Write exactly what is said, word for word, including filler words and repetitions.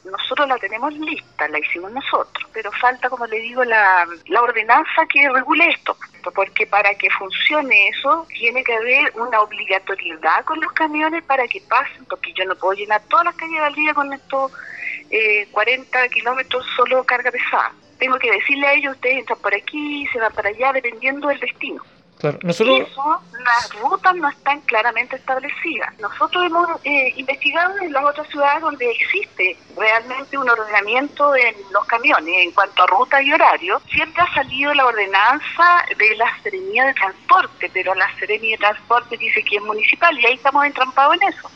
nosotros la tenemos lista, la hicimos nosotros, pero falta, como le digo, la, la ordenanza que regule esto, porque para que funcione eso tiene que haber una obligatoriedad con los camiones para que pasen, porque yo no puedo llenar todas las calles de Valdivia con estos eh, cuarenta kilómetros solo carga pesada. Tengo que decirle a ellos, ustedes entran por aquí, se van para allá, dependiendo del destino. Claro, nosotros... Y eso, las rutas no están claramente establecidas. Nosotros hemos eh, investigado en las otras ciudades donde existe realmente un ordenamiento en los camiones en cuanto a ruta y horario. Siempre ha salido la ordenanza de la Seremía de Transporte, pero la Seremía de Transporte dice que es municipal y ahí estamos entrampados en eso.